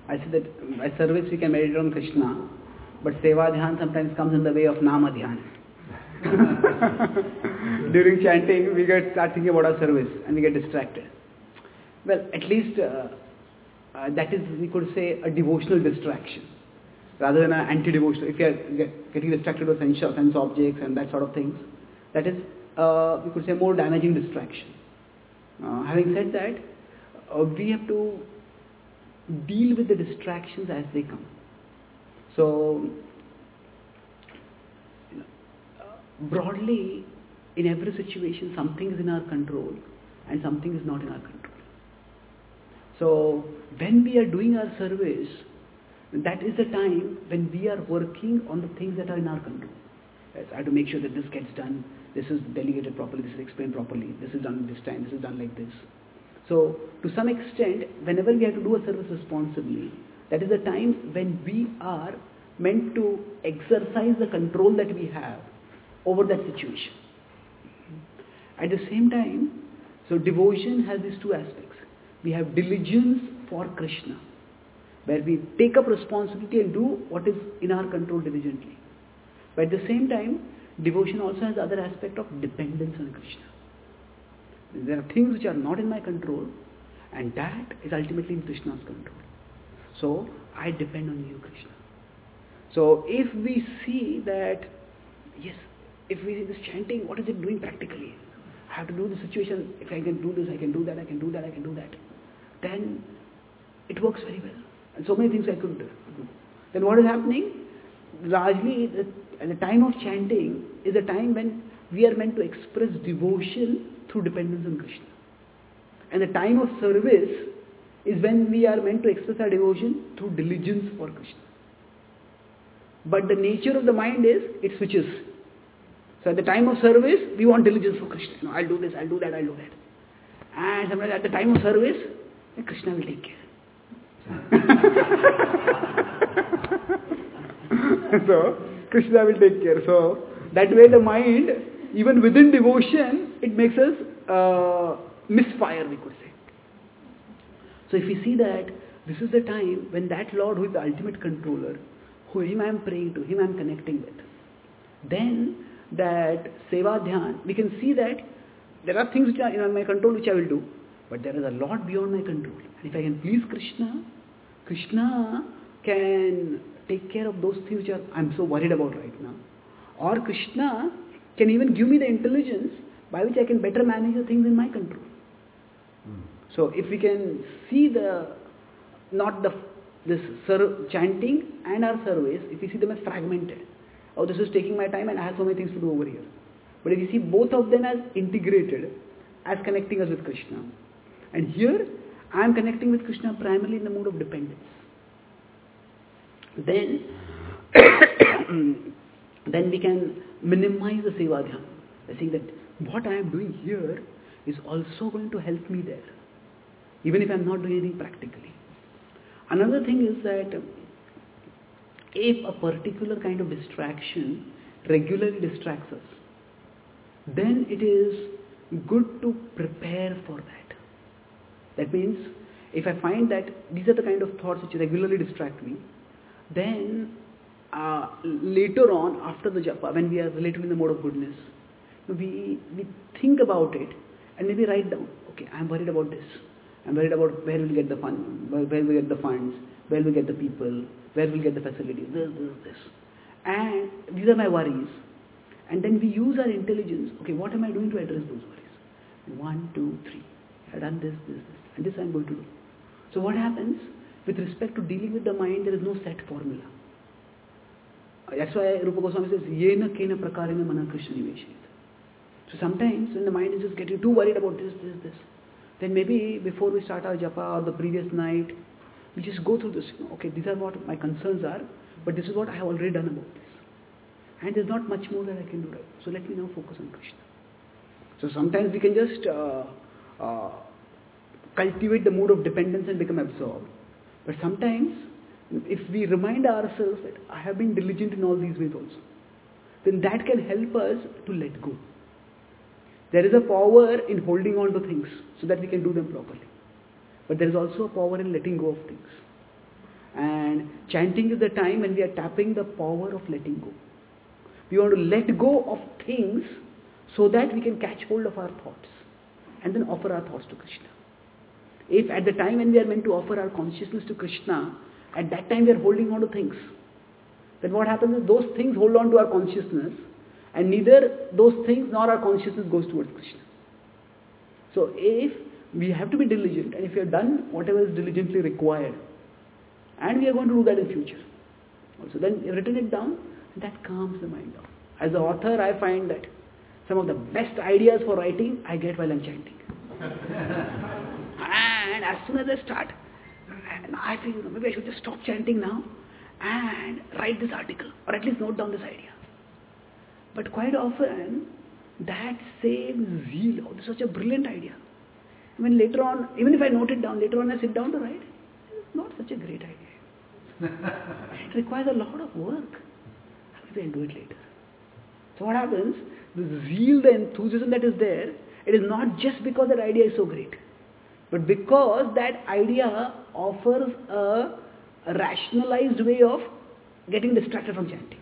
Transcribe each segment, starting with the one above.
I say that by service we can meditate on Krishna, but Seva Dhyan sometimes comes in the way of Nama Dhyan. During chanting, we start thinking about our service and we get distracted. Well, at least that is, we could say, a devotional distraction rather than an anti-devotional. If you are getting distracted with sense objects and that sort of things, that is, we could say, more damaging distraction. Having said that, we have to deal with the distractions as they come. So, broadly, in every situation, something is in our control and something is not in our control. So, when we are doing our service, that is the time when we are working on the things that are in our control. Yes, I have to make sure that this gets done, this is delegated properly, this is explained properly, this is done this time, this is done like this. So, to some extent, whenever we have to do a service responsibly, that is the time when we are meant to exercise the control that we have over that situation. At the same time, so devotion has these two aspects. We have diligence for Krishna, where we take up responsibility and do what is in our control diligently. But at the same time, devotion also has the other aspect of dependence on Krishna. There are things which are not in my control, and that is ultimately in Krishna's control. So, I depend on you, Krishna. So, if we see that, yes, if we see this chanting, what is it doing practically? I have to do the situation, if I can do this, I can do that, I can do that, I can do that. Then, it works very well. And so many things I could do. Then what is happening? Largely, at the time of chanting is a time when we are meant to express devotion through dependence on Krishna. And the time of service is when we are meant to express our devotion through diligence for Krishna. But the nature of the mind is, it switches. So at the time of service, we want diligence for Krishna. No, I'll do this, I'll do that, I'll do that. And sometimes at the time of service, Krishna will take care. So, Krishna will take care. So, that way the mind, even within devotion, it makes us misfire, we could say. So, if we see that this is the time when that Lord who is the ultimate controller, whom I am praying to, him I am connecting with, then that Seva Dhyan, we can see that there are things which are in my control which I will do, but there is a lot beyond my control. And if I can please Krishna, Krishna can take care of those things which I'm so worried about right now. Or Krishna can even give me the intelligence by which I can better manage the things in my control. So if we can see this chanting and our service, if we see them as fragmented, oh, this is taking my time and I have so many things to do over here. But if you see both of them as integrated, as connecting us with Krishna, and here I am connecting with Krishna primarily in the mode of dependence, then we can minimize the Seva Dhyan by saying that what I am doing here is also going to help me there, even if I am not doing anything practically. Another thing is that if a particular kind of distraction regularly distracts us, then it is good to prepare for that. That means, if I find that these are the kind of thoughts which regularly distract me, then later on, after the japa, when we are relatively in the mode of goodness, we think about it and maybe write down, okay, I am worried about this. I am worried about where we'll get the fund, where we'll get the funds, where we'll get the people, where we'll get the facilities, this. And these are my worries. And then we use our intelligence, okay, what am I doing to address those worries? 1, 2, 3. I've done this, and this I'm going to do. So what happens? With respect to dealing with the mind, there is no set formula. That's why Rupa Goswami says, Yena kena prakarena mana Krishna niveshayat. So sometimes when the mind is just getting too worried about this, then maybe before we start our japa or the previous night, we just go through this. Okay, these are what my concerns are, but this is what I have already done about this. And there's not much more that I can do right. So let me now focus on Krishna. So sometimes we can just cultivate the mood of dependence and become absorbed. But sometimes, if we remind ourselves that I have been diligent in all these ways also, then that can help us to let go. There is a power in holding on to things so that we can do them properly. But there is also a power in letting go of things. And chanting is the time when we are tapping the power of letting go. We want to let go of things so that we can catch hold of our thoughts and then offer our thoughts to Krishna. If at the time when we are meant to offer our consciousness to Krishna, at that time we are holding on to things, then what happens is those things hold on to our consciousness, and neither those things nor our consciousness goes towards Krishna. So if we have to be diligent, and if we have done whatever is diligently required, and we are going to do that in future, also then written it down, and that calms the mind down. As an author, I find that some of the best ideas for writing I get while I'm chanting. And as soon as I start, I feel maybe I should just stop chanting now and write this article, or at least note down this idea. But quite often, that same zeal, this is such a brilliant idea. When later on, even if I note it down, later on I sit down to write, it's not such a great idea. It requires a lot of work. Maybe I'll do it later. So what happens, the zeal, the enthusiasm that is there, it is not just because that idea is so great, but because that idea offers a rationalized way of getting distracted from chanting.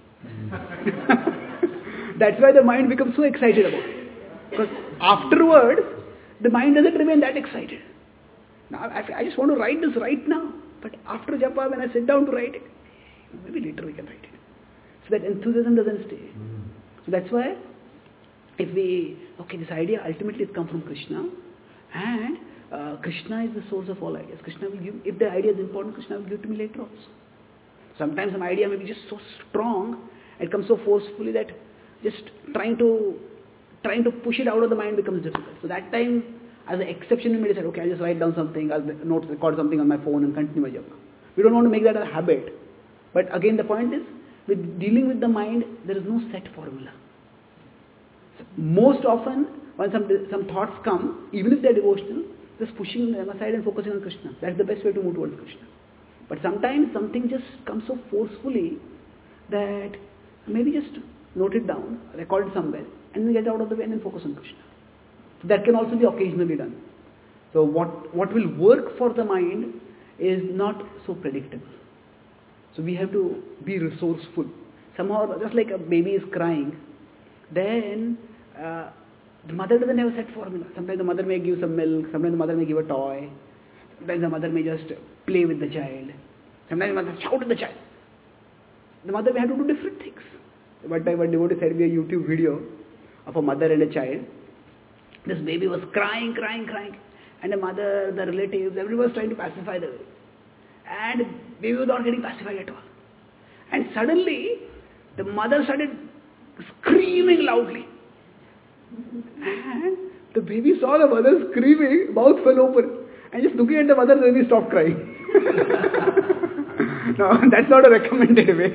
That's why the mind becomes so excited about it. Because afterwards, the mind doesn't remain that excited. Now, I just want to write this right now. But after japa, when I sit down to write it, maybe later we can write it. So that enthusiasm doesn't stay. So that's why, if this idea ultimately has come from Krishna, and Krishna is the source of all ideas. Krishna will give, if the idea is important, Krishna will give it to me later also. Sometimes an idea may be just so strong, it comes so forcefully that just trying to push it out of the mind becomes difficult. So that time, as an exception, we may decide, okay, I'll just write down something, I'll record something on my phone and continue my japa. We don't want to make that a habit. But again, the point is, with dealing with the mind, there is no set formula. So most often, when some thoughts come, even if they're devotional, just pushing them aside and focusing on Krishna. That's the best way to move towards Krishna. But sometimes something just comes so forcefully that maybe just note it down, record it somewhere, and then get out of the way and then focus on Krishna. So that can also be occasionally done. So what will work for the mind is not so predictable. So we have to be resourceful. Somehow, just like a baby is crying, then the mother doesn't have a set formula. Sometimes the mother may give some milk, sometimes the mother may give a toy, sometimes the mother may just play with the child, sometimes the mother shout at the child. The mother may have to do different things. One time a devotee sent me a YouTube video of a mother and a child. This baby was crying, and the mother, the relatives, everyone was trying to pacify the baby. And the baby was not getting pacified at all. And suddenly, the mother started screaming loudly. And the baby saw the mother screaming, mouth fell open, and just looking at the mother, the baby stopped crying. No, that's not a recommended way.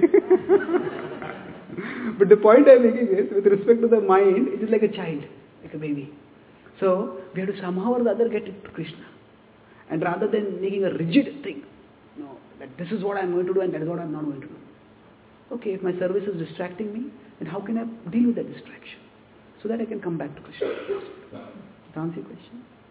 But the point I'm making is, with respect to the mind, it is like a child, like a baby. So, we have to somehow or the other get it to Krishna. And rather than making a rigid thing, no, that this is what I'm going to do and that is what I'm not going to do. Okay, if my service is distracting me, then how can I deal with that distraction? So that I can come back to Krishna. Does that answer your question?